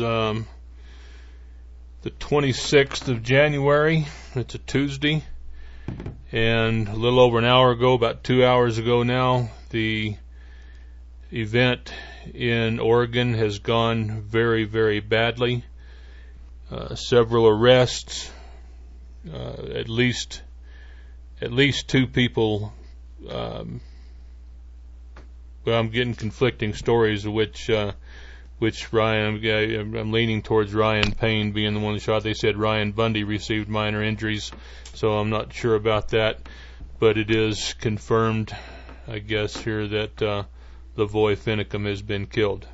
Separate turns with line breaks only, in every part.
the 26th of January. It's a Tuesday. And a little over an hour ago, about 2 hours ago now, the event in Oregon has gone very, very badly. Several arrests, at least 2 people. Well, I'm getting conflicting stories of which Ryan, I'm leaning towards Ryan Payne being the one that shot. They said Ryan Bundy received minor injuries, so I'm not sure about that, but it is confirmed, I guess, here that Lavoy Finicum has been killed.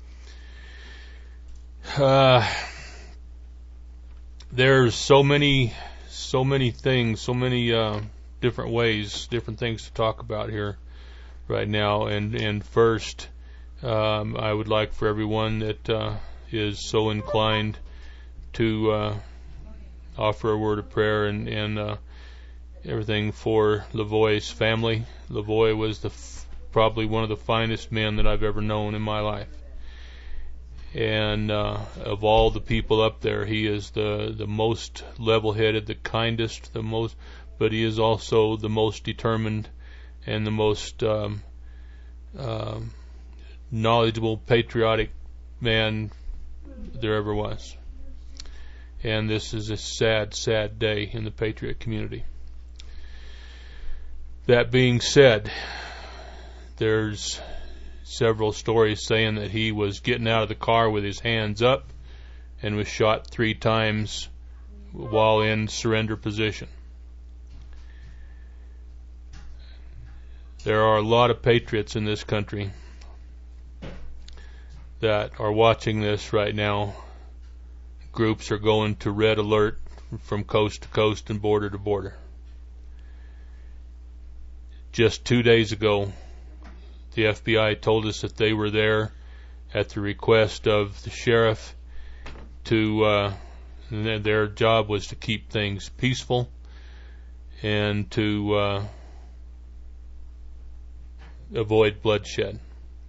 There's so many things, so many different ways, different things to talk about here right now. And first, I would like for everyone that is so inclined to offer a word of prayer and everything for Lavoy's family. Lavoy was probably one of the finest men that I've ever known in my life. And of all the people up there, he is the most level-headed, the kindest, but he is also the most determined and the most knowledgeable, patriotic man there ever was. And this is a sad, sad day in the Patriot community. That being said, there's several stories saying that he was getting out of the car with his hands up and was shot 3 times while in surrender position. There are a lot of patriots in this country that are watching this right now. Groups are going to red alert from coast to coast and border to border. Just 2 days ago, the FBI told us that they were there at the request of the sheriff to, their job was to keep things peaceful and to avoid bloodshed.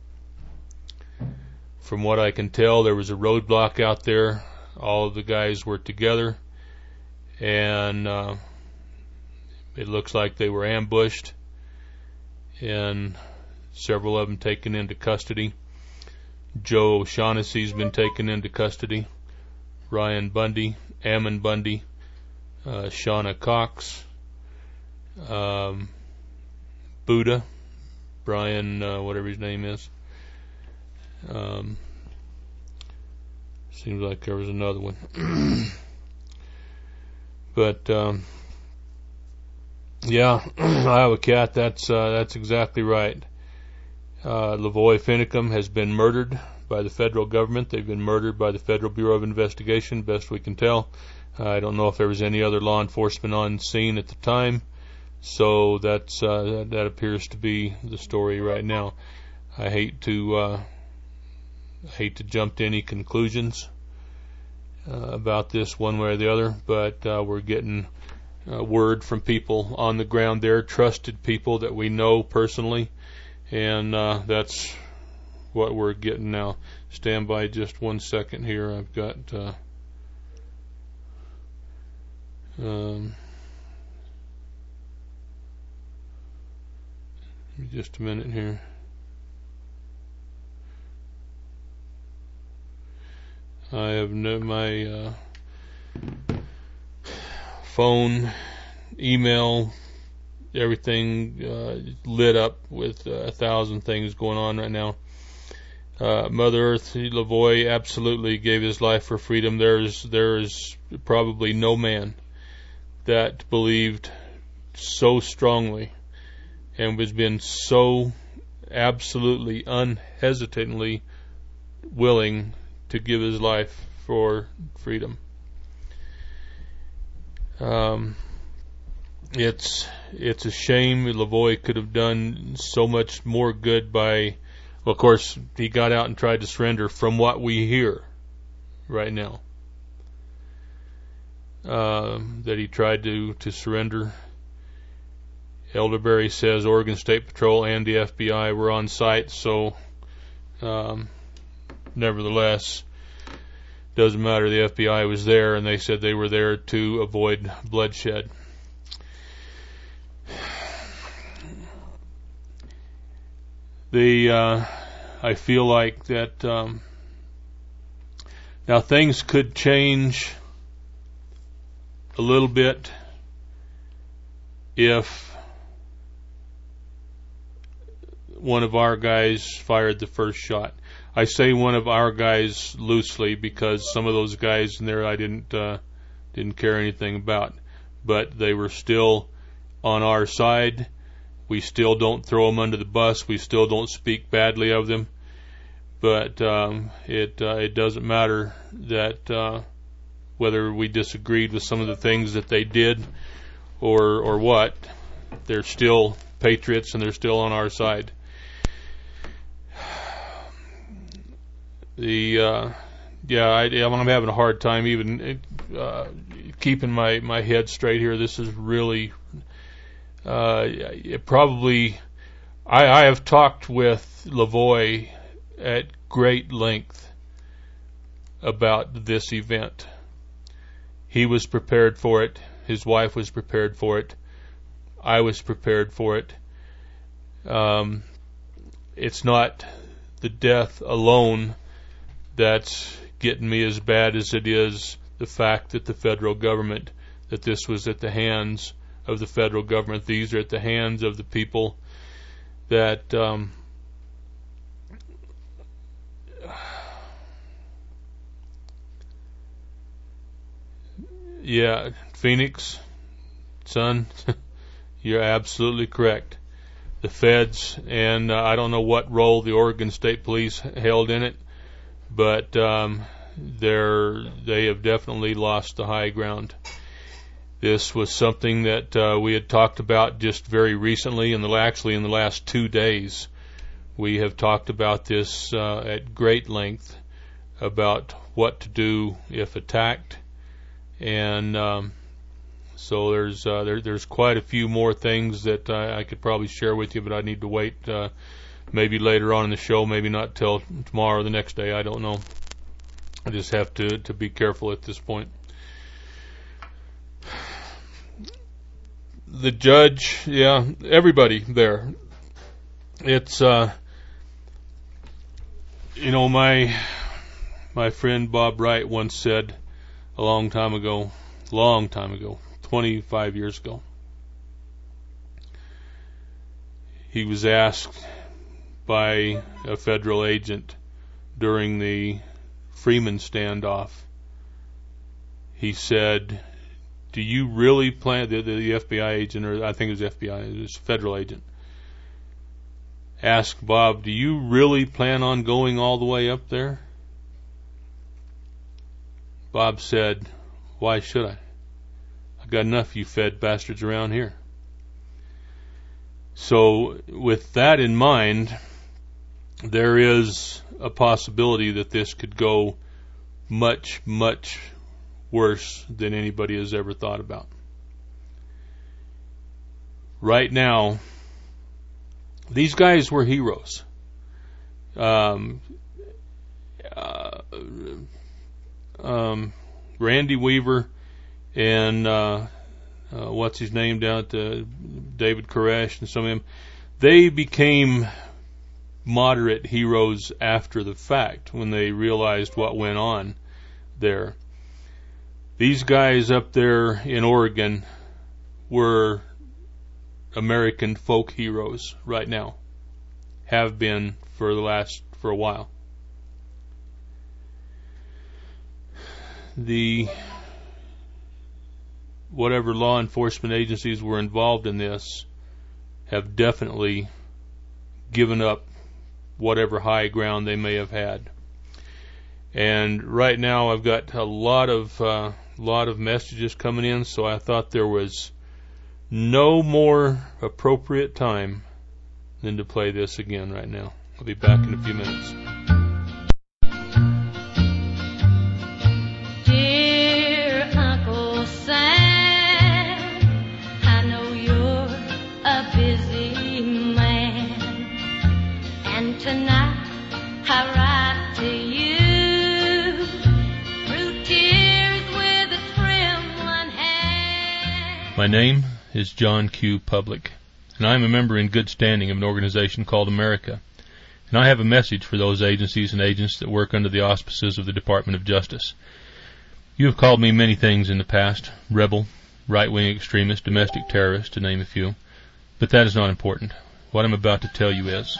From what I can tell, there was a roadblock out there. All of the guys were together, and it looks like they were ambushed, and several of them taken into custody. Joe O'Shaughnessy's been taken into custody. Ryan Bundy, Ammon Bundy, Shauna Cox, Buddha, Brian, whatever his name is. Seems like there was another one. But yeah, Iowa Cat, that's exactly right. Lavoy Finicum has been murdered by the federal government. They've been murdered by the Federal Bureau of Investigation, best we can tell. I don't know if there was any other law enforcement on scene at the time, so that appears to be the story right now. I hate to jump to any conclusions about this one way or the other, but we're getting word from people on the ground there, trusted people that we know personally, and that's what we're getting now. Stand by just 1 second here. I've got just a minute here. I have my phone, email, everything lit up with 1,000 things going on right now. Mother Earth, Lavoy absolutely gave his life for freedom. There is probably no man that believed so strongly and has been so absolutely unhesitatingly willing to give his life for freedom. It's a shame. Lavoy could have done so much more good by, well, of course, he got out and tried to surrender from what we hear right now. That he tried to surrender. Elderberry says Oregon State Patrol and the FBI were on site, so nevertheless, Doesn't matter, the FBI was there, and they said they were there to avoid bloodshed. I feel like that now things could change a little bit if one of our guys fired the first shot. I say one of our guys loosely because some of those guys in there I didn't care anything about, but they were still on our side. We still don't throw them under the bus. We still don't speak badly of them. But it doesn't matter that whether we disagreed with some of the things that they did or what. They're still patriots and they're still on our side. I'm having a hard time even keeping my head straight here. This is really I have talked with Lavoie at great length about this event. He was prepared for it. His wife was prepared for it. I was prepared for it. It's not the death alone that's getting me as bad as it is the fact that the federal government, that this was at the hands of the federal government. These are at the hands of the people that Phoenix, son, you're absolutely correct. The feds, and I don't know what role the Oregon State Police held in it, but they have definitely lost the high ground. This was something that we had talked about just very recently, actually in the last 2 days. We have talked about this at great length about what to do if attacked, and so there's quite a few more things that I could probably share with you, but I need to wait maybe later on in the show, maybe not till tomorrow or the next day, I don't know. I just have to be careful at this point. The judge, everybody there. It's my friend Bob Wright once said a long time ago, 25 years ago. He was asked by a federal agent during the Freeman standoff. He said, do you really plan, the FBI agent, or I think it was FBI, it was a federal agent, asked Bob, do you really plan on going all the way up there? Bob said, why should I? I've got enough you fed bastards around here. So with that in mind, there is a possibility that this could go much, much worse than anybody has ever thought about. Right now, these guys were heroes. Randy Weaver and what's his name down at David Koresh and some of them, they became moderate heroes after the fact when they realized what went on there. These guys up there in Oregon were American folk heroes right now, have been for a while. Whatever law enforcement agencies were involved in this have definitely given up whatever high ground they may have had. And right now I've got a lot of messages coming in, so I thought there was no more appropriate time than to play this again right now. I'll be back in a few minutes.
Dear Uncle Sam, I know you're a busy man, and tonight I write to you
My name is John Q. Public, and I am a member in good standing of an organization called America, and I have a message for those agencies and agents that work under the auspices of the Department of Justice. You have called me many things in the past: rebel, right-wing extremist, domestic terrorist, to name a few, but that is not important. What I'm about to tell you is,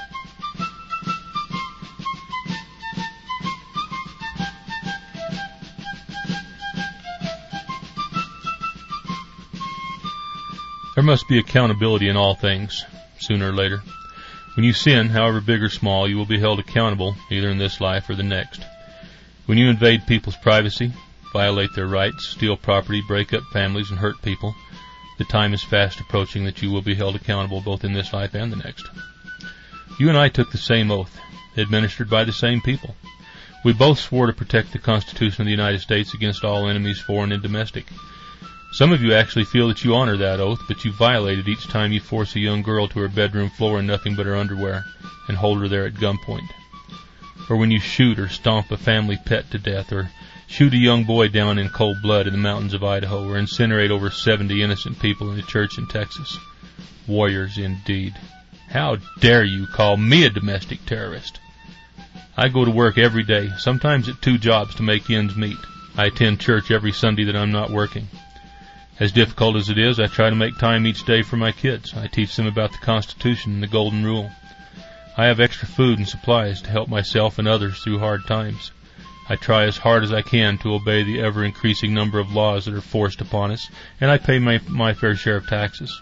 there must be accountability in all things, sooner or later. When you sin, however big or small, you will be held accountable either in this life or the next. When you invade people's privacy, violate their rights, steal property, break up families, and hurt people, the time is fast approaching that you will be held accountable both in this life and the next. You and I took the same oath, administered by the same people. We both swore to protect the Constitution of the United States against all enemies, foreign and domestic. Some of you actually feel that you honor that oath, but you violate it each time you force a young girl to her bedroom floor in nothing but her underwear and hold her there at gunpoint. Or when you shoot or stomp a family pet to death, or shoot a young boy down in cold blood in the mountains of Idaho, or incinerate over 70 innocent people in a church in Texas. Warriors indeed. How dare you call me a domestic terrorist? I go to work every day, sometimes at 2 jobs to make ends meet. I attend church every Sunday that I'm not working. As difficult as it is, I try to make time each day for my kids. I teach them about the Constitution and the Golden Rule. I have extra food and supplies to help myself and others through hard times. I try as hard as I can to obey the ever-increasing number of laws that are forced upon us, and I pay my fair share of taxes.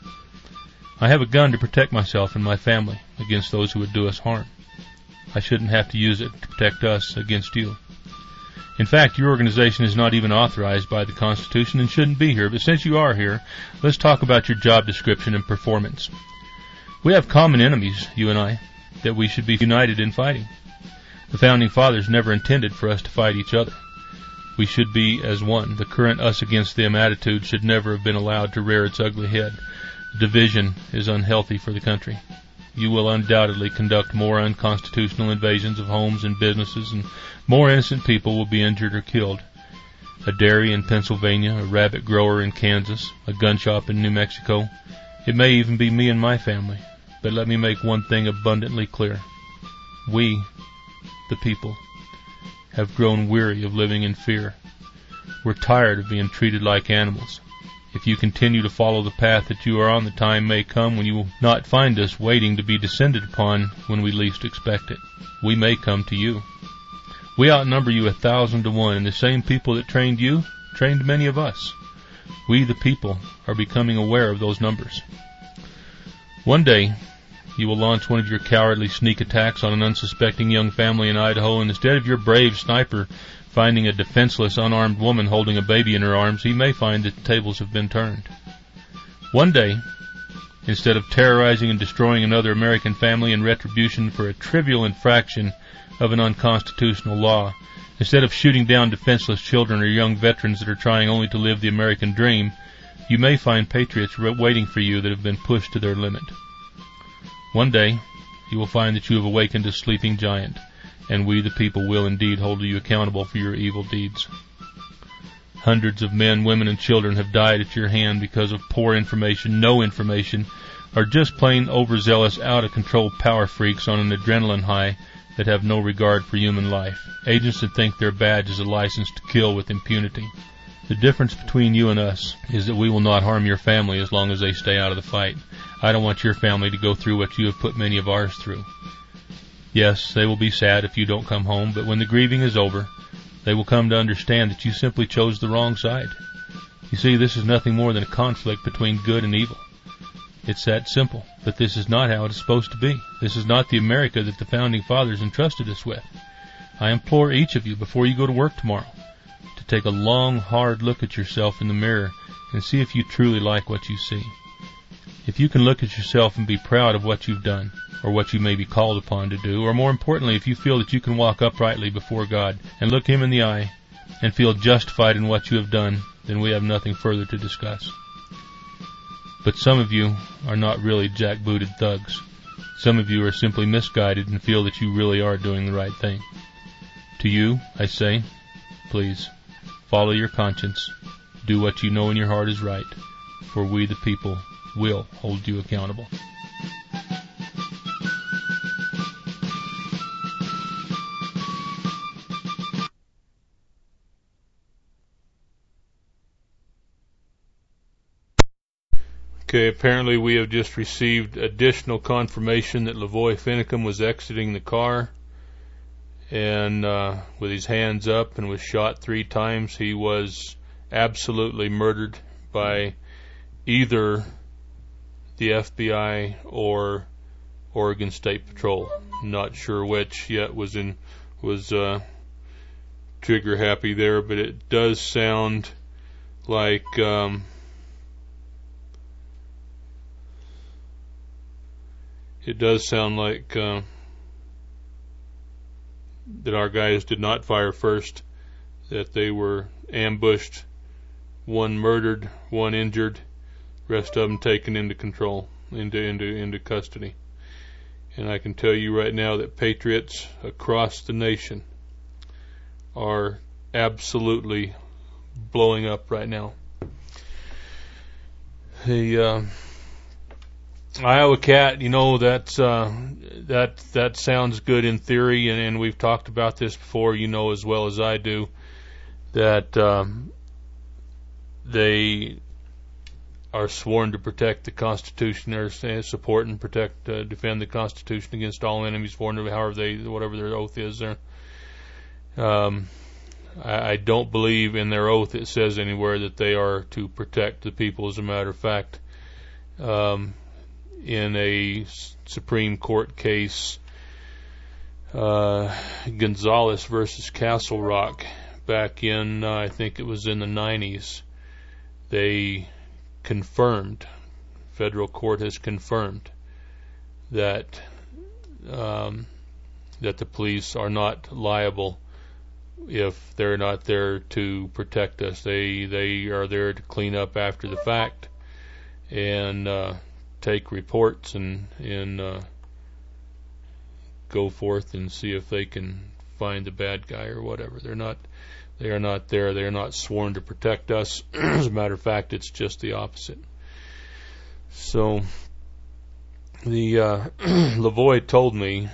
I have a gun to protect myself and my family against those who would do us harm. I shouldn't have to use it to protect us against you. In fact, your organization is not even authorized by the Constitution and shouldn't be here, but since you are here, let's talk about your job description and performance. We have common enemies, you and I, that we should be united in fighting. The Founding Fathers never intended for us to fight each other. We should be as one. The current us against them attitude should never have been allowed to rear its ugly head. Division is unhealthy for the country. You will undoubtedly conduct more unconstitutional invasions of homes and businesses, and more innocent people will be injured or killed. A dairy in Pennsylvania, a rabbit grower in Kansas, a gun shop in New Mexico. It may even be me and my family. But let me make one thing abundantly clear. We, the people, have grown weary of living in fear. We're tired of being treated like animals. If you continue to follow the path that you are on, the time may come when you will not find us waiting to be descended upon when we least expect it. We may come to you. We outnumber you 1,000 to 1, and the same people that trained you trained many of us. We, the people, are becoming aware of those numbers. One day, you will launch one of your cowardly sneak attacks on an unsuspecting young family in Idaho, and instead of your brave sniper finding a defenseless, unarmed woman holding a baby in her arms, he may find that the tables have been turned. One day, instead of terrorizing and destroying another American family in retribution for a trivial infraction of an unconstitutional law, instead of shooting down defenseless children or young veterans that are trying only to live the American dream, you may find patriots waiting for you that have been pushed to their limit. One day, you will find that you have awakened a sleeping giant, and we, the people, will indeed hold you accountable for your evil deeds. Hundreds of men, women, and children have died at your hand because of poor information, no information, or just plain overzealous, out-of-control power freaks on an adrenaline high that have no regard for human life. Agents that think their badge is a license to kill with impunity. The difference between you and us is that we will not harm your family as long as they stay out of the fight. I don't want your family to go through what you have put many of ours through. Yes, they will be sad if you don't come home, but when the grieving is over, they will come to understand that you simply chose the wrong side. You see, this is nothing more than a conflict between good and evil. It's that simple, but this is not how it is supposed to be. This is not the America that the Founding Fathers entrusted us with. I implore each of you, before you go to work tomorrow, to take a long, hard look at yourself in the mirror and see if you truly like what you see. If you can look at yourself and be proud of what you've done, or what you may be called upon to do, or more importantly, if you feel that you can walk uprightly before God and look Him in the eye and feel justified in what you have done, then we have nothing further to discuss. But some of you are not really jackbooted thugs. Some of you are simply misguided and feel that you really are doing the right thing. To you, I say, please, follow your conscience, do what you know in your heart is right, where we, the people, will hold you accountable. Okay, apparently we have just received additional confirmation that Lavoy Finicum was exiting the car and with his hands up and was shot 3 times. He was absolutely murdered by either the FBI or Oregon State Patrol. Not sure which yet was trigger happy there, but it does sound like that our guys did not fire first, that they were ambushed, 1 murdered, 1 injured, rest of them taken into control, into custody. And I can tell you right now that patriots across the nation are absolutely blowing up right now. The Iowa Cat, that sounds good in theory, and we've talked about this before, as well as I do, that they are sworn to protect the Constitution, or support and defend the Constitution against all enemies, foreign, whatever their oath is there. I don't believe in their oath it says anywhere that they are to protect the people. As a matter of fact, in a Supreme Court case, Gonzalez versus Castle Rock, back in, I think it was in the 90s, they confirmed, federal court has confirmed that the police are not liable if they're not there to protect us. They are there to clean up after the fact and take reports and go forth and see if they can find the bad guy or whatever. They are not there. They are not sworn to protect us. As a matter of fact, it's just the opposite. So the Lavoy told me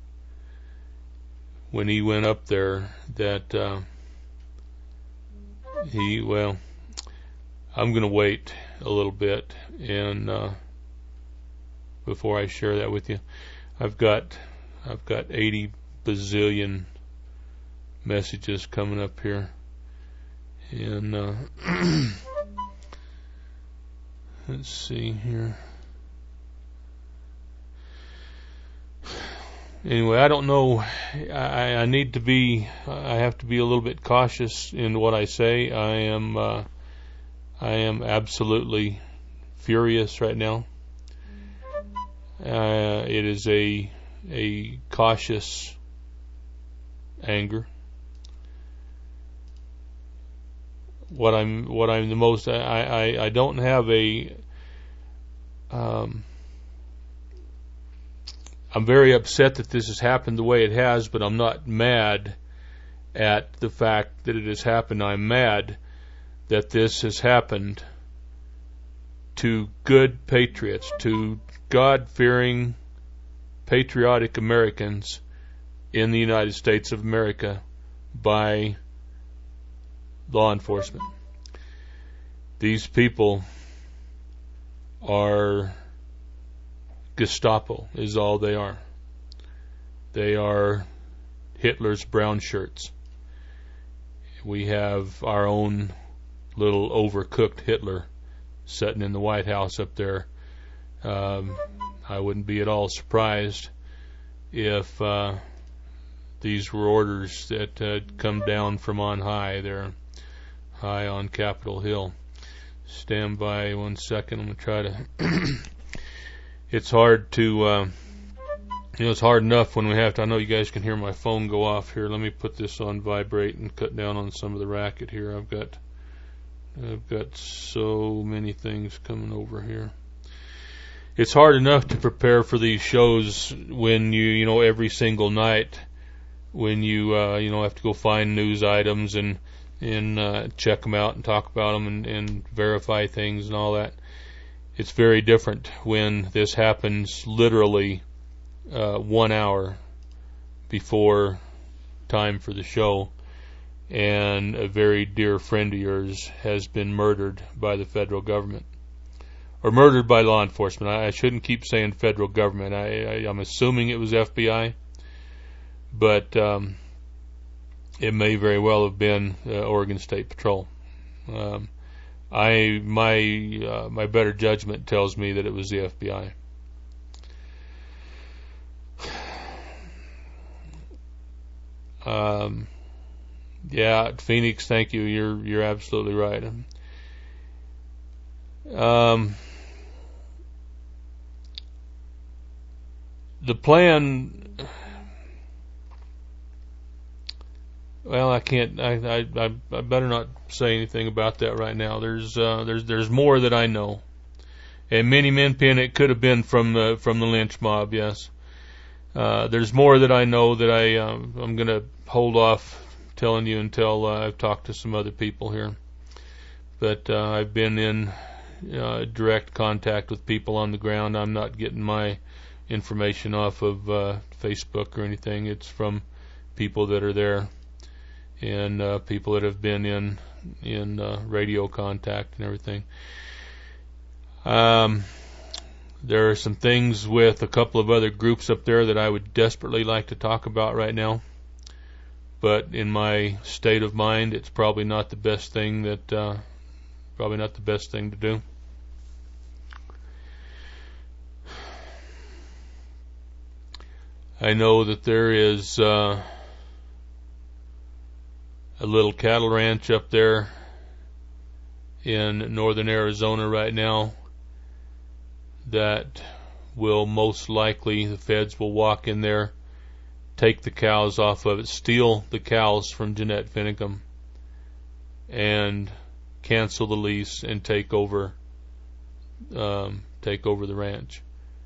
when he went up there that I'm going to wait a little bit and before I share that with you. I've got 80 bazillion messages coming up here, and let's see here. Anyway, I don't know. I have to be a little bit cautious in what I say. I am absolutely furious right now. It is a cautious anger. What I'm the most, I don't have I'm very upset that this has happened the way it has, but I'm not mad at the fact that it has happened. I'm mad that this has happened to good patriots, to God-fearing, patriotic Americans in the United States of America by law enforcement. These people are Gestapo, is all they are. They are Hitler's brown shirts. We have our own little overcooked Hitler sitting in the White House up there. I wouldn't be at all surprised if these were orders that had come down from on high. They're high on Capitol Hill. Stand by 1 second. I'm going to try to... It's hard to... it's hard enough when we have to... I know you guys can hear my phone go off here. Let me put this on vibrate and cut down on some of the racket here. I've got so many things coming over here. It's hard enough to prepare for these shows when every single night when you have to go find news items and and check them out and talk about them and verify things and all that. It's very different when this happens literally 1 hour before time for the show, and a very dear friend of yours has been murdered by the federal government, or murdered by law enforcement. I shouldn't keep saying federal government. I'm assuming it was FBI, but it may very well have been Oregon State Patrol. My better judgment tells me that it was the FBI. Yeah, Phoenix, thank you. You're absolutely right. The plan. Well, I can't. I better not say anything about that right now. There's more that I know, and Minnie Minpin, it could have been from the lynch mob. Yes. There's more that I know that I'm going to hold off telling you until I've talked to some other people here. But I've been in direct contact with people on the ground. I'm not getting my information off of Facebook or anything. It's from people that are there and people that have been in radio contact and everything. There are some things with a couple of other groups up there that I would desperately like to talk about right now. But in my state of mind, it's probably not the best thing to do. I know that there is a little cattle ranch up there in northern Arizona right now that will most likely, the feds will walk in there, take the cows off of it, steal the cows from Jeanette Finicum, and cancel the lease and take over the ranch.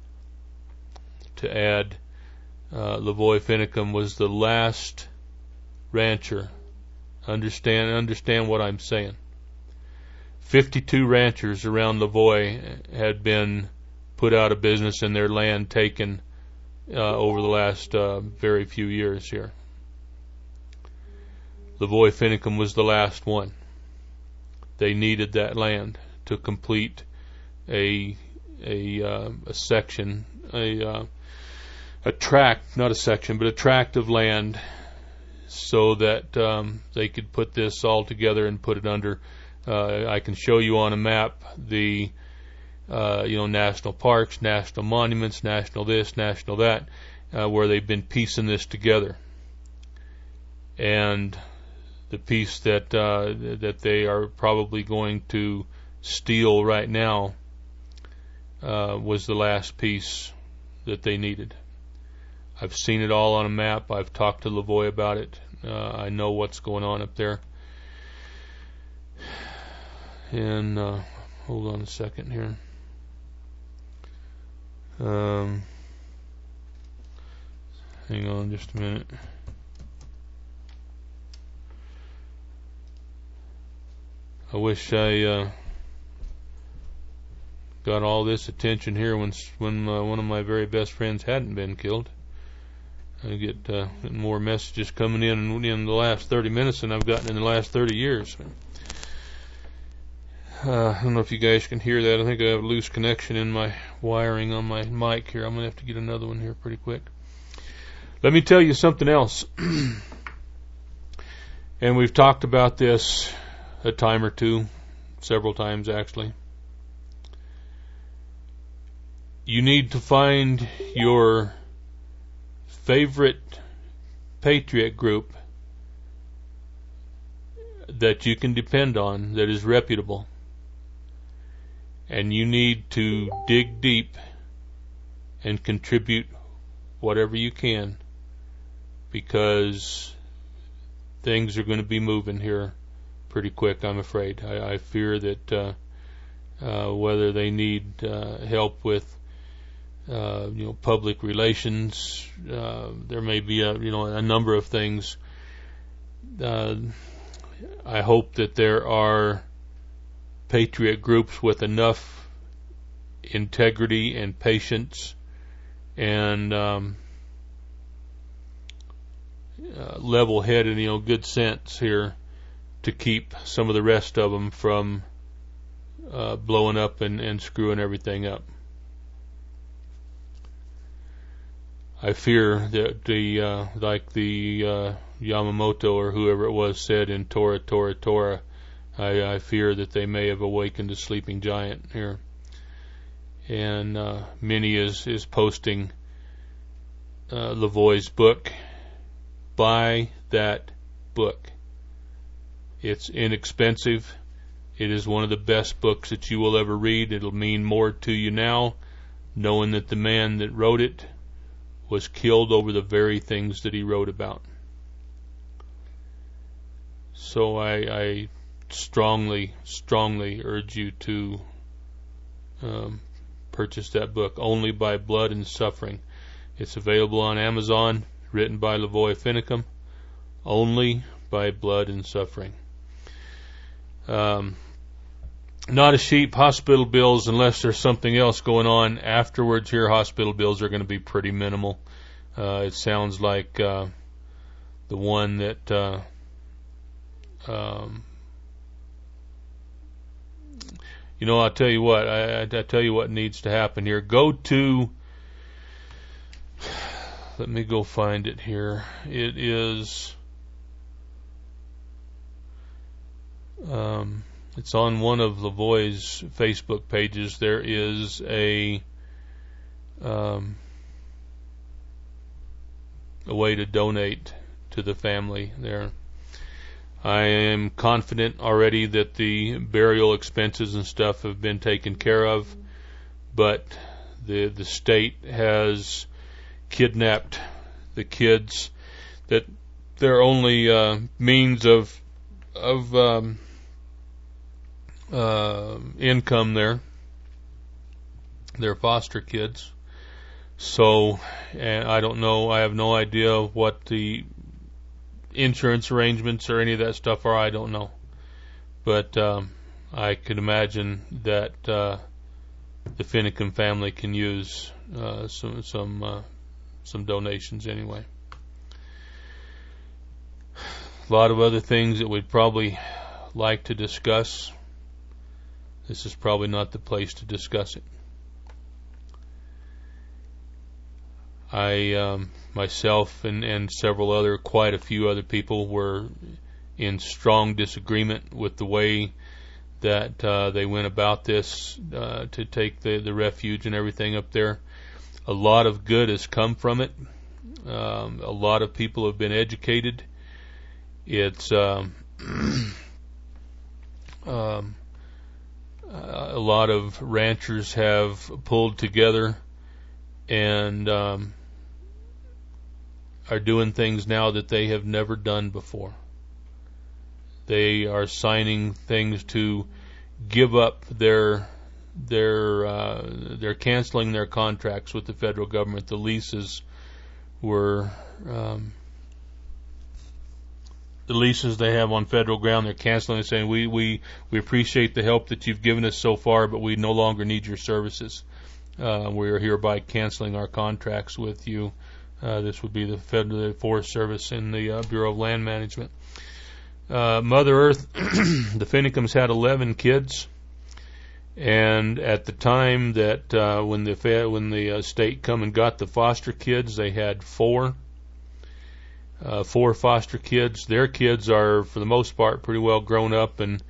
To add, Lavoy Finicum was the last rancher. Understand what I'm saying. 52 ranchers around Lavoy had been put out of business and their land taken over the last very few years here. Lavoy Finicum was the last one. They needed that land to complete a section, a tract, not a section, but a tract of land, so that they could put this all together and put it under. I can show you on a map the national parks, national monuments, national this, national that, where they've been piecing this together. And the piece that they are probably going to steal right now was the last piece that they needed. I've seen it all on a map. I've talked to Lavoy about it. I know what's going on up there. And hold on a second here. Hang on just a minute. I wish I got all this attention here when one of my very best friends hadn't been killed. I get more messages coming in the last 30 minutes than I've gotten in the last 30 years. I don't know if you guys can hear that. I think I have a loose connection in my wiring on my mic here. I'm going to have to get another one here pretty quick. Let me tell you something else. And we've talked about this a time or two, several times actually. You need to find your favorite patriot group that you can depend on, that is reputable. And you need to dig deep and contribute whatever you can, because things are going to be moving here pretty quick, I'm afraid. I fear that whether they need help with public relations, there may be a number of things. I hope that there are patriot groups with enough integrity and patience and level-headed, good sense here to keep some of the rest of them from blowing up and screwing everything up. I fear that like the Yamamoto or whoever it was said in Tora, Tora, Tora, I fear that they may have awakened a sleeping giant here. And Minnie is posting Lavoie's book. Buy that book. It's inexpensive. It is one of the best books that you will ever read. It'll mean more to you now, knowing that the man that wrote it was killed over the very things that he wrote about. So I strongly urge you to purchase that book, Only by Blood and Suffering. It's available on Amazon, written by Lavoie Finicum, Only by Blood and Suffering. Not a sheep, hospital bills, unless there's something else going on afterwards here, hospital bills are going to be pretty minimal. It sounds like the one that I'll tell you what, I tell you what needs to happen here. Go to, let me go find it here. It is it's on one of Lavoie's Facebook pages. There is a way to donate to the family there. I am confident already that the burial expenses and stuff have been taken care of, but the state has kidnapped the kids. That their only means of income there. They're foster kids. So, and I don't know, I have no idea what the insurance arrangements or any of that stuff are. I don't know. But I can imagine that the Finicum family can use some donations anyway. A lot of other things that we'd probably like to discuss. This is probably not the place to discuss it. I myself and quite a few other people were in strong disagreement with the way that they went about this to take the refuge and everything up there. A lot of good has come from it. A lot of people have been educated. It's a lot of ranchers have pulled together and are doing things now that they have never done before. They are signing things to give up they're canceling their contracts with the federal government. The leases were the leases they have on federal ground, they're canceling and saying, we appreciate the help that you've given us so far, but we no longer need your services. We are hereby canceling our contracts with you. This would be the Federal Forest Service and the Bureau of Land Management. Mother Earth, the Finicums had 11 kids, and at the time that when the state come and got the foster kids, they had 4 foster kids. Their kids are, for the most part, pretty well grown up and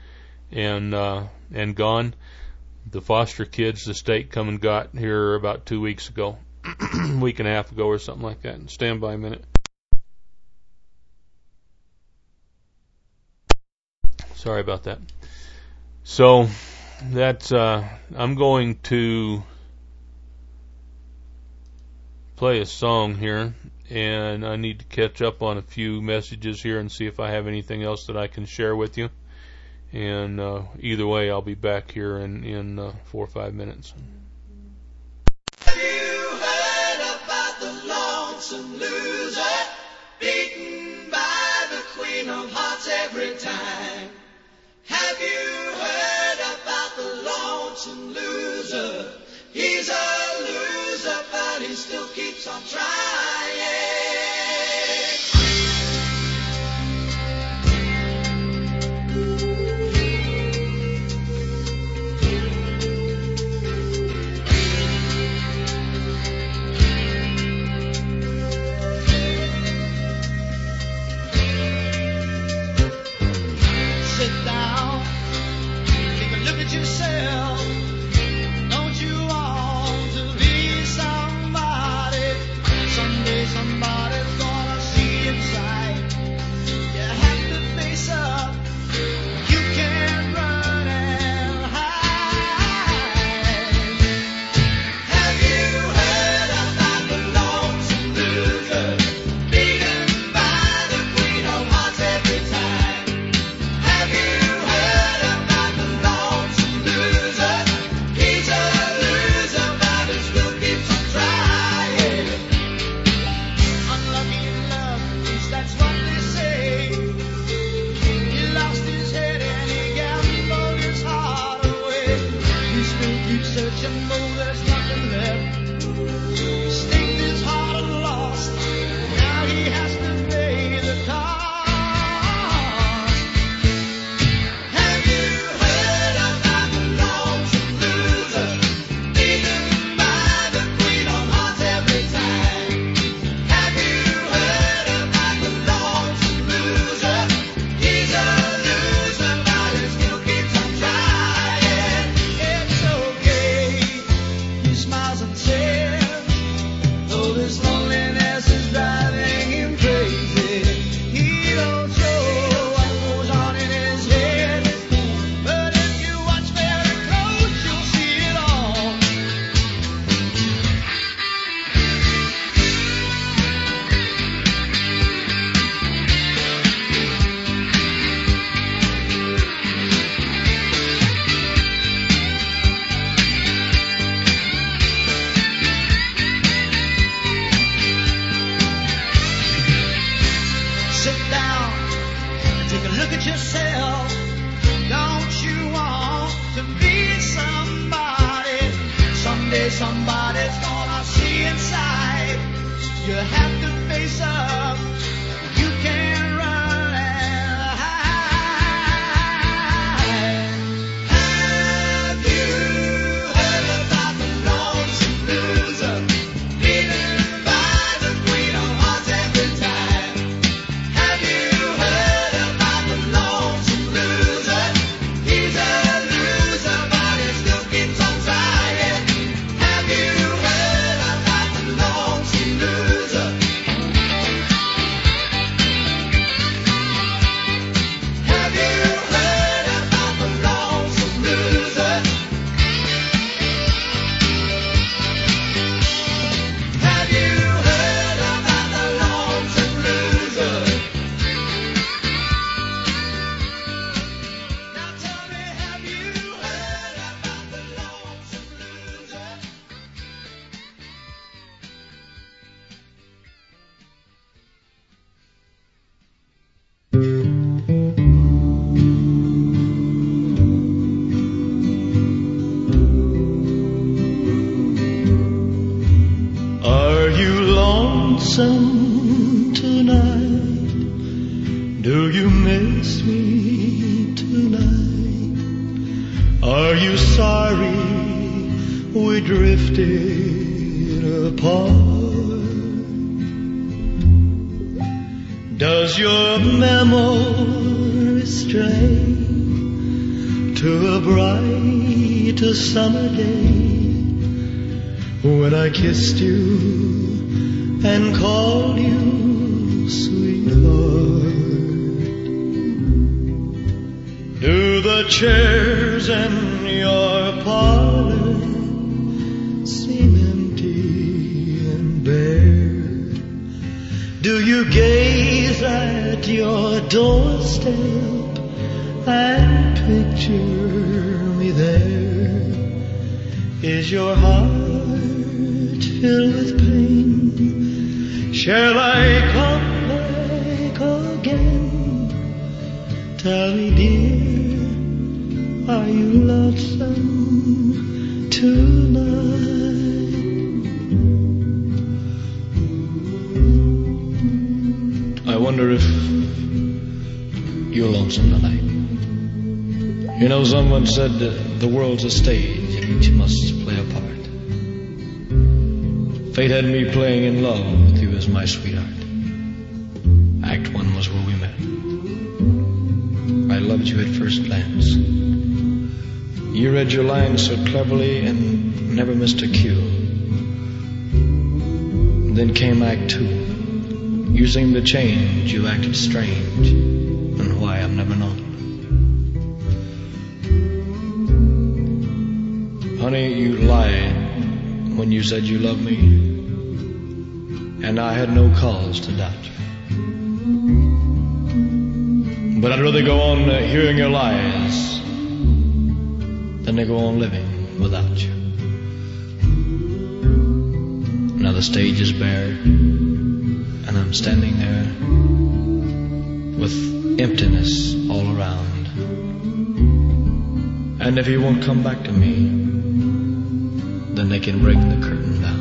gone. The foster kids, the state come and got here about 2 weeks ago, week and a half ago or something like that. Stand by a minute. Sorry about that. So that's I'm going to play a song here, and I need to catch up on a few messages here and see if I have anything else that I can share with you. And either way, I'll be back here in 4 or 5 minutes.
Have you heard about the lonesome loser, beaten by the Queen of Hearts every time? on trying. Sit down, take a look at yourself. Don't you want to be somebody? Someday somebody's gonna see inside. You have to face up. You can't run and hide. Have you heard about the lonesome loser, beaten by the queen of hearts every time? Have you heard about the lonesome loser? He's a loser, but he still keeps on trying. Unlucky in love, at least that's what they say. He lost his head and he gambled his heart away. He still keeps searching, though there's nothing left. Staked his heart and lost. Now he has to pay the cost. Have you heard about the lonesome loser, beaten by the queen of hearts every time? Have you heard about the lonesome loser? He's a loser, but he still keeps on trying. It's okay, he smiles and says, though this loneliness is driving him crazy. He don't show what goes on in his head, but if you watch very close, you'll see it all. Sit down and take a look at yourself. Don't you want to be somebody? Someday somebody's gonna see inside. You have to face up. You can't run and hide. Have you heard about the lonesome loser, beaten by the queen of hearts every time? Have you heard about the lonesome loser? He's a loser, but he still keeps on trying. Have you heard about the lonesome loser? Have you heard about the lonesome loser? Have you heard about the lonesome loser? Now tell me, have you heard about the lonesome loser?
Are you lonesome tonight? Do you miss me tonight? Are you sorry we drifted apart? Does your memory stray to a bright summer day when I kissed you and called you sweetheart? Do the chairs in your parlor seem empty and bare? Do you gaze at your doorstep and picture me there? Is your heart filled with pain? Shall I come back again? Tell me, dear, are you lonesome tonight? once in the night. You know, someone said the world's a stage and each must play a part. Fate had me playing in love with you as my sweetheart. Act 1 was where we met. I loved you at first glance. You read your lines so cleverly and never missed a cue. Then came Act 2. You seemed to change, you acted strange, and why I've never known. Honey, you lied when you said you loved me, and I had no cause to doubt you. But I'd rather go on hearing your lies than to go on living without you. Now the stage is bare, and I'm standing there with emptiness all around. And if you won't come back to me, then they can bring the curtain down.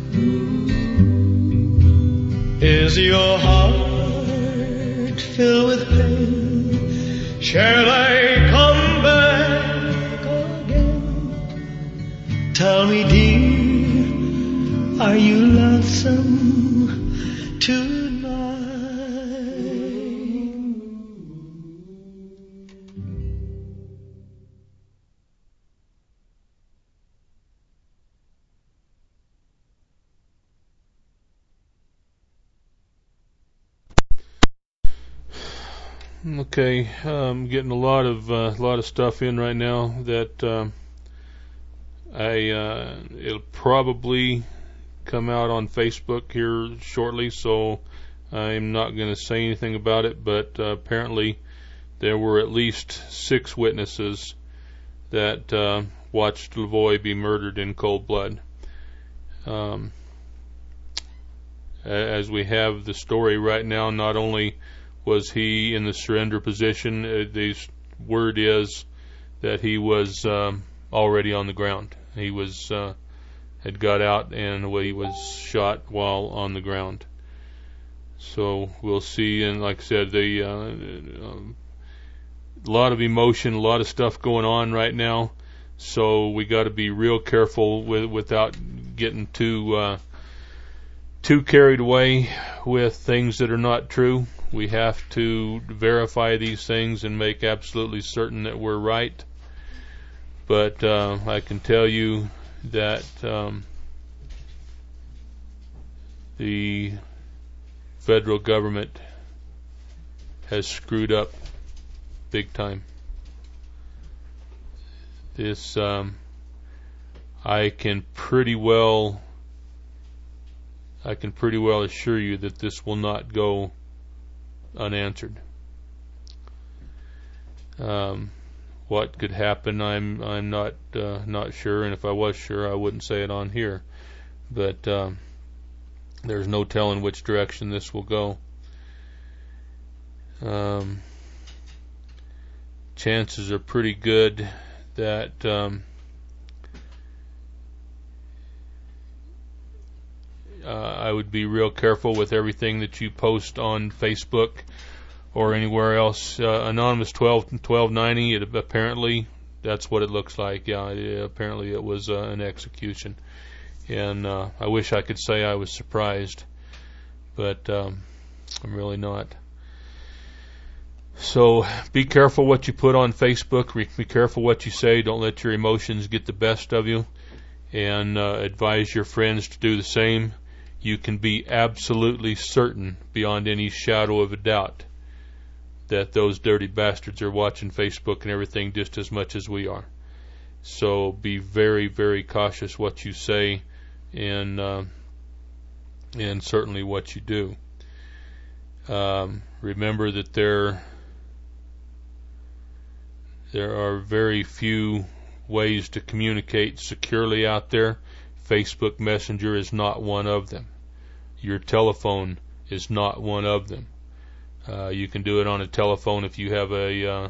Is your heart filled with pain? Shall I come back again? Tell me, dear, are you lonesome tonight?
Okay, I'm getting a lot of stuff in right now that it'll probably come out on Facebook here shortly, so I'm not going to say anything about it, but apparently there were at least 6 witnesses that watched Lavoie be murdered in cold blood. As we have the story right now, not only was he in the surrender position, the word is that he was already on the ground. He was had got out and he was shot while on the ground. So we'll see. And like I said, a lot of emotion, a lot of stuff going on right now. So we got to be real careful without getting too carried away with things that are not true. We have to verify these things and make absolutely certain that we're right. But I can tell you that the federal government has screwed up big time. This, I can pretty well assure you that this will not go unanswered. What could happen, I'm not sure, and if I was sure, I wouldn't say it on here. But there's no telling which direction this will go. Chances are pretty good that I would be real careful with everything that you post on Facebook or anywhere else. Anonymous 1290, apparently that's what it looks like. Yeah, apparently it was an execution. And I wish I could say I was surprised, but I'm really not. So be careful what you put on Facebook. Be careful what you say. Don't let your emotions get the best of you. And advise your friends to do the same. You can be absolutely certain, beyond any shadow of a doubt, that those dirty bastards are watching Facebook and everything just as much as we are. So be very, very cautious what you say, and certainly what you do. Remember that there are very few ways to communicate securely out there. Facebook Messenger is not one of them. Your telephone is not one of them. You can do it on a telephone if you have a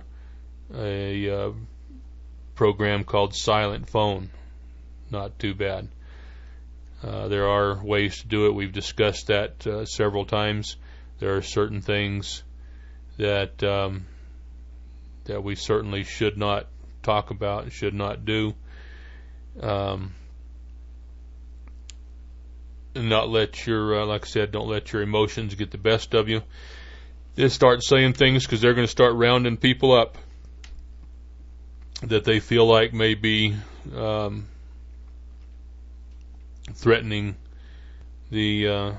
program called Silent Phone. Not too bad. There are ways to do it. We've discussed that several times. There are certain things that that we certainly should not talk about and should not do. And not let your, like I said, don't let your emotions get the best of you. Just start saying things, because they're going to start rounding people up that they feel like may be threatening any of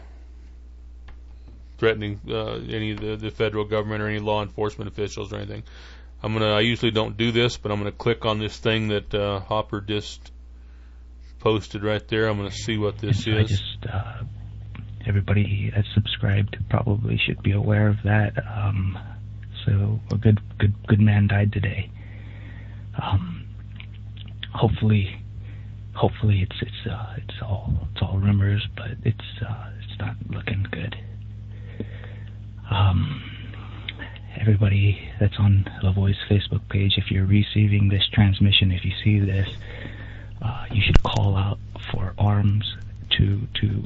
the federal government or any law enforcement officials or anything. I usually don't do this, but I'm going to click on this thing that Hopper just posted right there. I'm going to see what this is.
Everybody that's subscribed probably should be aware of that. So a good man died today. Hopefully it's all rumors, but it's not looking good. Everybody that's on LaVoie's Facebook page, if you're receiving this transmission, if you see this, you should call out for arms to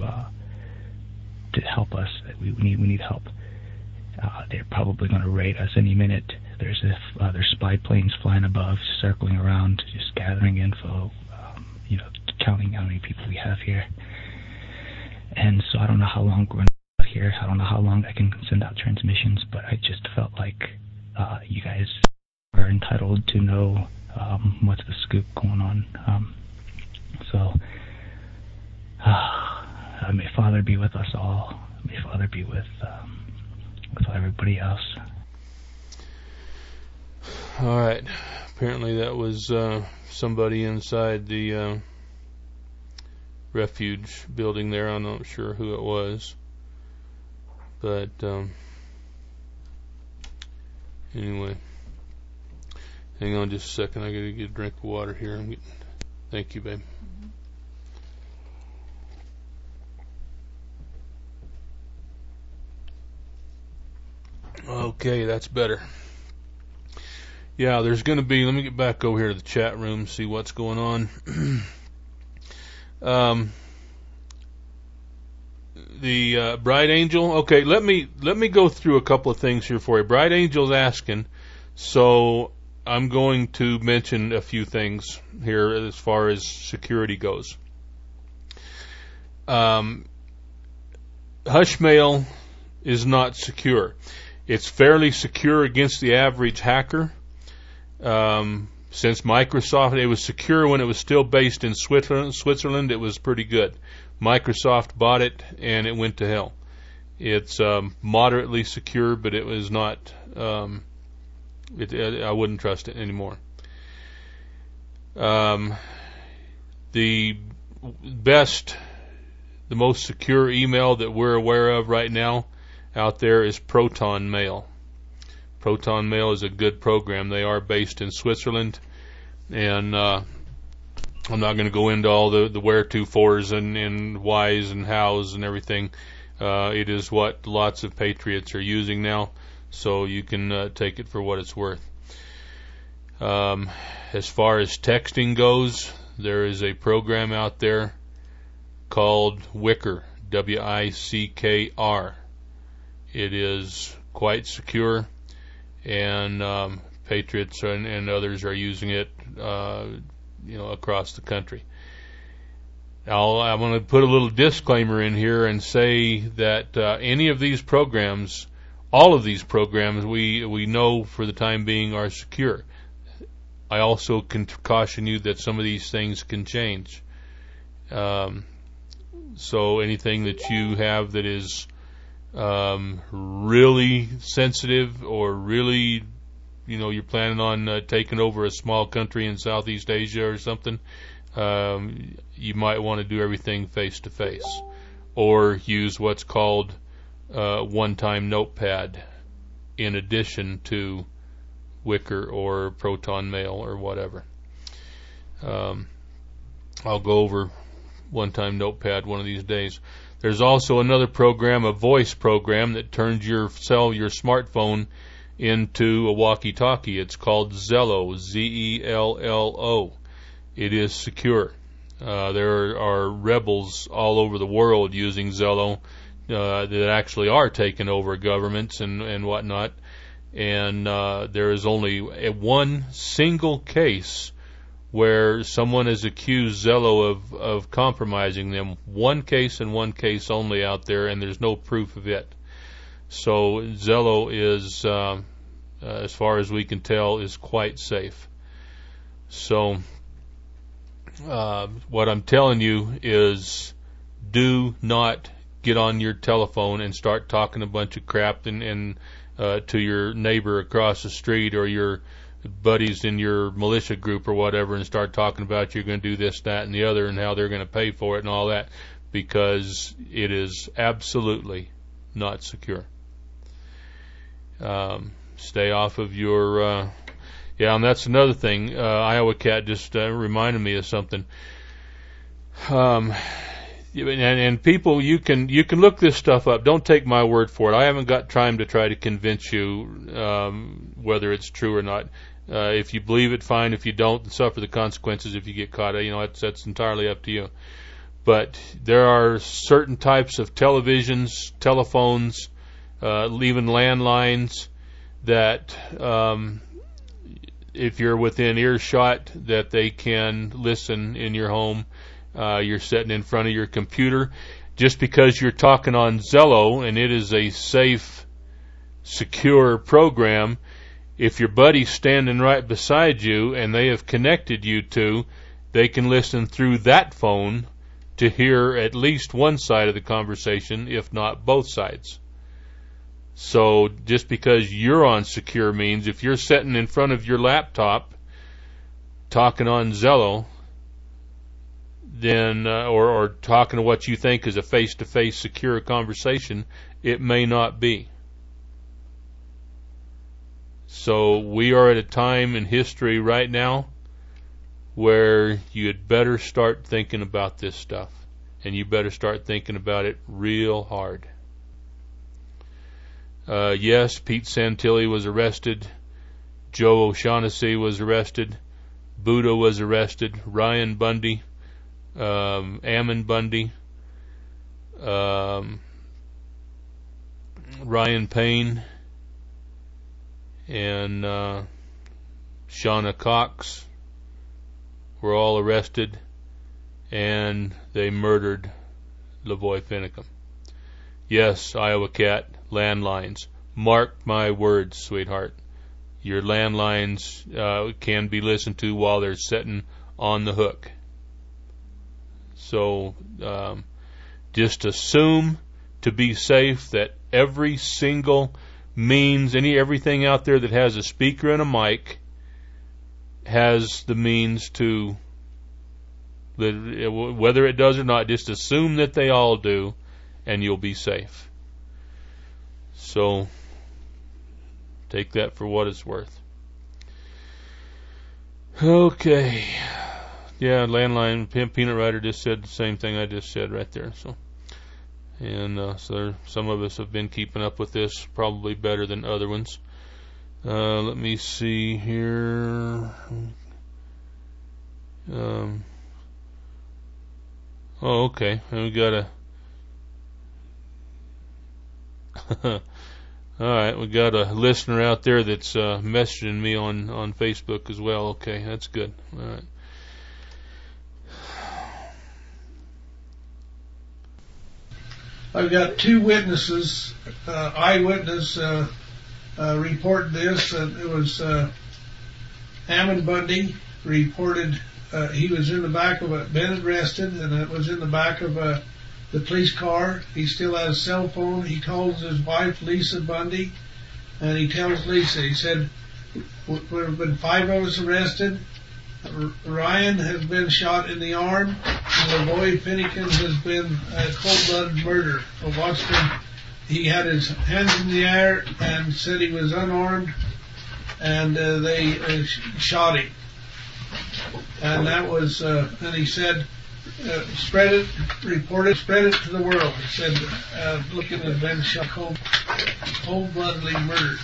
help us. We need help. They're probably going to raid us any minute. There's spy planes flying above, circling around, just gathering info, counting how many people we have here. And so I don't know how long we're going to be here. I don't know how long I can send out transmissions, but I just felt like you guys are entitled to know what's the scoop going on. So may Father be with us all. May Father be with everybody else.
All right. Apparently that was somebody inside the refuge building there. I'm not sure who it was. But anyway. Hang on just a second. I got to get a drink of water here. Thank you, babe. Okay, that's better. Yeah, there's going to be, let me get back over here to the chat room, see what's going on. The Bright Angel, okay, let me go through a couple of things here for you. Bright Angel's asking, so I'm going to mention a few things here as far as security goes. Hushmail is not secure. It's fairly secure against the average hacker. Since Microsoft, it was secure when it was still based in Switzerland, it was pretty good. Microsoft bought it and it went to hell. It's moderately secure, but it was not, I wouldn't trust it anymore. The most secure email that we're aware of right now out there is Proton Mail. Proton Mail is a good program. They are based in Switzerland, and I'm not going to go into all the where to, fors and whys and hows and everything. It is what lots of patriots are using now, so you can take it for what it's worth. As far as texting goes, there is a program out there called Wickr, W-I-C-K-R. It is quite secure, and patriots and others are using it, across the country. I'm going to put a little disclaimer in here and say that any of these programs, all of these programs, we know for the time being are secure. I also can caution you that some of these things can change. So anything that you have that is really sensitive, or really, you're planning on taking over a small country in Southeast Asia or something, you might want to do everything face to face, or use what's called one-time notepad in addition to Wickr or Proton Mail or whatever. I'll go over one-time notepad one of these days. There's also another program, a voice program, that turns your smartphone into a walkie-talkie. It's called Zello, Z-E-L-L-O. It is secure. There are rebels all over the world using Zello that actually are taking over governments and whatnot. And there is only one single case where someone has accused Zello of compromising them. One case and one case only out there, and there's no proof of it. So Zello is, as far as we can tell, is quite safe. So what I'm telling you is, do not get on your telephone and start talking a bunch of crap and to your neighbor across the street or your buddies in your militia group or whatever, and start talking about you're going to do this, that, and the other, and how they're going to pay for it and all that, because it is absolutely not secure. Stay off of your yeah, and that's another thing. Iowa Cat just reminded me of something. And people, you can look this stuff up. Don't take my word for it. I haven't got time to try to convince you whether it's true or not. If you believe it, fine. If you don't, suffer the consequences if you get caught. That's entirely up to you. But there are certain types of televisions, telephones, even landlines that if you're within earshot, that they can listen in your home. You're sitting in front of your computer. Just because you're talking on Zello and it is a safe, secure program, if your buddy's standing right beside you and they have connected you to, they can listen through that phone to hear at least one side of the conversation, if not both sides. So just because you're on secure means, if you're sitting in front of your laptop talking on Zello, then or talking to what you think is a face-to-face secure conversation, it may not be. So we are at a time in history right now where you had better start thinking about this stuff, and you better start thinking about it real hard. Yes, Pete Santilli was arrested, Joe O'Shaughnessy was arrested, Buddha was arrested, Ryan Bundy, Ammon Bundy, Ryan Payne, and Shauna Cox were all arrested, and they murdered Lavoy Finicum. Yes, Iowa Cat, landlines. Mark my words, sweetheart. Your landlines can be listened to while they're sitting on the hook. So just assume, to be safe, that every single means, everything out there that has a speaker and a mic has the means to, whether it does or not, just assume that they all do, and you'll be safe. So take that for what it's worth. Okay. Yeah, landline, Peanut Rider just said the same thing I just said right there. So, and so some of us have been keeping up with this probably better than other ones. Let me see here. Oh, okay. We got a. All right, we got a listener out there that's messaging me on Facebook as well. Okay, that's good. All right.
I've got two witnesses, eyewitness reported this, and it was Ammon Bundy reported he was in the back of been arrested, and it was in the back of the police car. He still has a cell phone. He calls his wife, Lisa Bundy, and he tells Lisa, he said, there have been 5 of us arrested. Ryan has been shot in the arm, and Lavoy Finicum has been a cold-blooded murder. I watched him. He had his hands in the air and said he was unarmed, and they shot him. And that was, and he said, spread it, report it, spread it to the world. He said, looking at Ben shot cold-bloodedly murdered.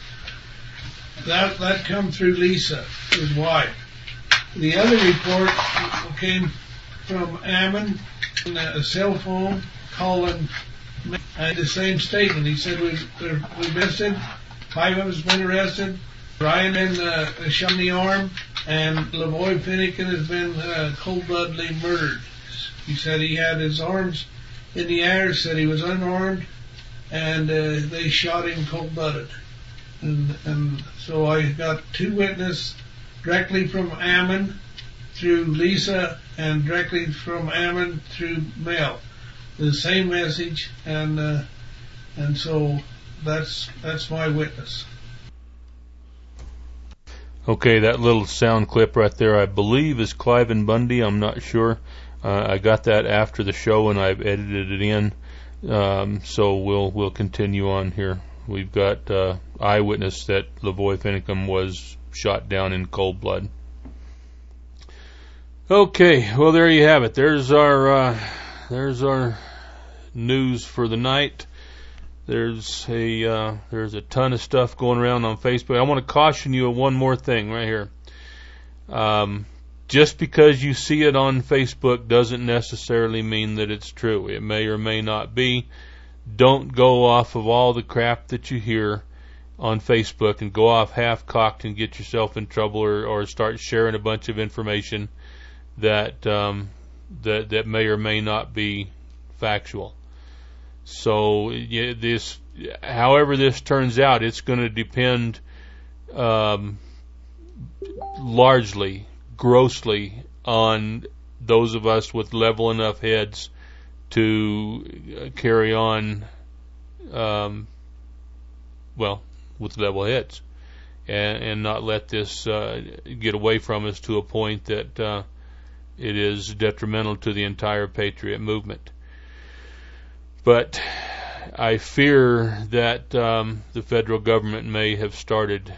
That come through Lisa, his wife. The other report came from Ammon, a cell phone calling the same statement. He said, we arrested 5 of us have been arrested. Ryan been shot in the arm, and Lavoy Finnegan has been cold-bloodedly murdered. He said he had his arms in the air, said he was unarmed, and they shot him cold-blooded. And so I got 2 witnesses directly from Ammon through Lisa, and directly from Ammon through Mel. The same message, and so that's my witness.
Okay, that little sound clip right there, I believe, is Cliven Bundy. I'm not sure. I got that after the show, and I've edited it in. So we'll continue on here. We've got eyewitness that Lavoy Finicum was shot down in cold blood. Okay, well, there you have it. There's our news for the night. There's a ton of stuff going around on Facebook. I want to caution you of one more thing right here. Just because you see it on Facebook doesn't necessarily mean that it's true. It may or may not be. Don't go off of all the crap that you hear on Facebook and go off half-cocked and get yourself in trouble, or start sharing a bunch of information that may or may not be factual. So however this turns out, it's going to depend largely, grossly, on those of us with level enough heads to carry on, with level heads, and not let this get away from us to a point that it is detrimental to the entire Patriot movement. But I fear that the federal government may have started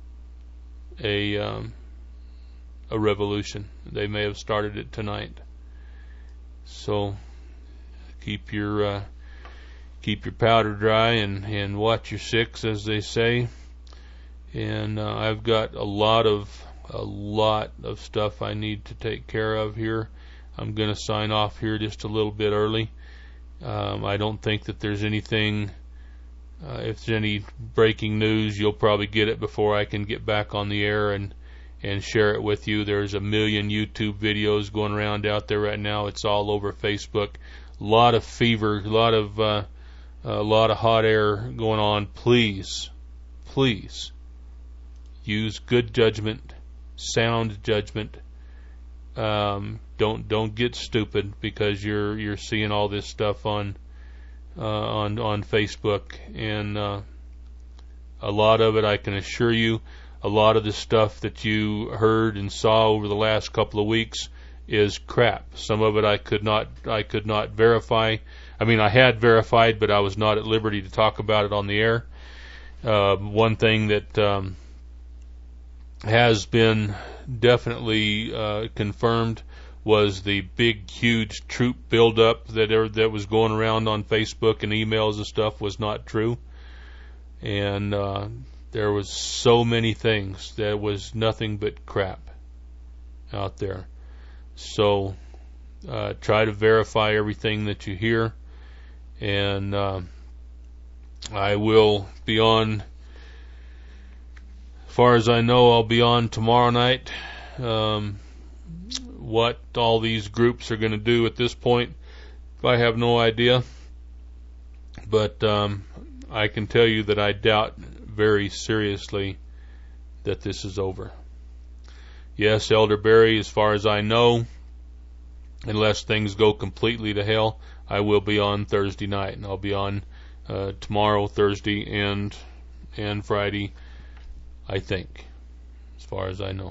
a revolution. They may have started it tonight. So keep your powder dry and watch your six, as they say. And I've got a lot of stuff I need to take care of here. I'm going to sign off here just a little bit early. I don't think that there's anything, if there's any breaking news, you'll probably get it before I can get back on the air and share it with you. There's a million YouTube videos going around out there right now. It's all over Facebook. A lot of fever, a lot of hot air going on. Please use good judgment, sound judgment. Don't get stupid because you're seeing all this stuff on Facebook, and a lot of it, I can assure you, a lot of the stuff that you heard and saw over the last couple of weeks is crap. Some of it I could not verify. I mean, I had verified, but I was not at liberty to talk about it on the air. One thing that has been definitely confirmed was the big, huge troop buildup that was going around on Facebook and emails and stuff was not true. And there was so many things that was nothing but crap out there. So try to verify everything that you hear. And I will be on, as far as I know, I'll be on tomorrow night. What all these groups are going to do at this point, I have no idea. But I can tell you that I doubt very seriously that this is over. Yes, Elderberry, as far as I know, unless things go completely to hell, I will be on Thursday night, and I'll be on tomorrow, Thursday, and Friday, I think, as far as I know.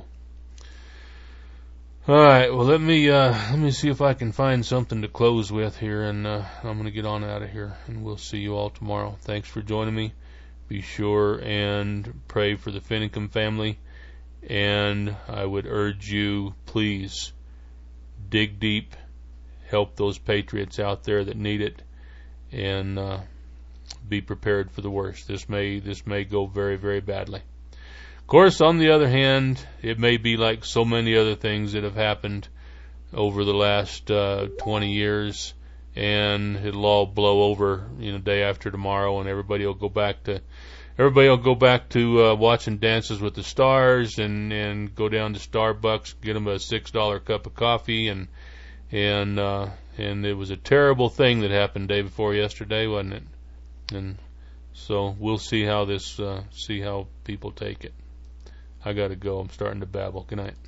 All right, well, let me see if I can find something to close with here, and I'm going to get on out of here, and we'll see you all tomorrow. Thanks for joining me. Be sure and pray for the Finicum family, and I would urge you, please, dig deep, help those patriots out there that need it, and be prepared for the worst. This may go very, very badly. Of course, on the other hand, it may be like so many other things that have happened over the last 20 years, and it'll all blow over, day after tomorrow, and everybody will go back to everybody will go back to watching Dances with the Stars and go down to Starbucks, get them a $6 cup of coffee, and it was a terrible thing that happened day before yesterday, wasn't it? And so we'll see how people take it. I gotta go. I'm starting to babble. Good night.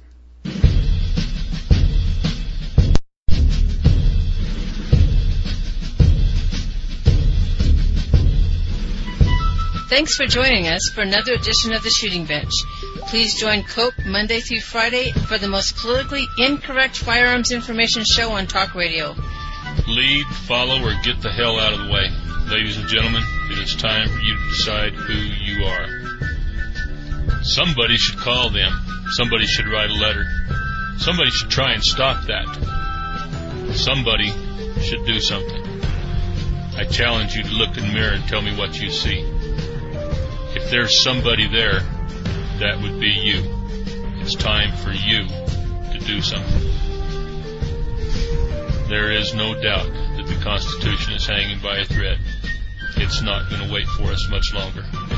Thanks for joining us for another edition of The Shooting Bench. Please join COPE Monday through Friday for the most politically incorrect firearms information show on talk radio.
Lead, follow, or get the hell out of the way. Ladies and gentlemen, it is time for you to decide who you are. Somebody should call them. Somebody should write a letter. Somebody should try and stop that. Somebody should do something. I challenge you to look in the mirror and tell me what you see. If there's somebody there, that would be you. It's time for you to do something. There is no doubt that the Constitution is hanging by a thread. It's not going to wait for us much longer.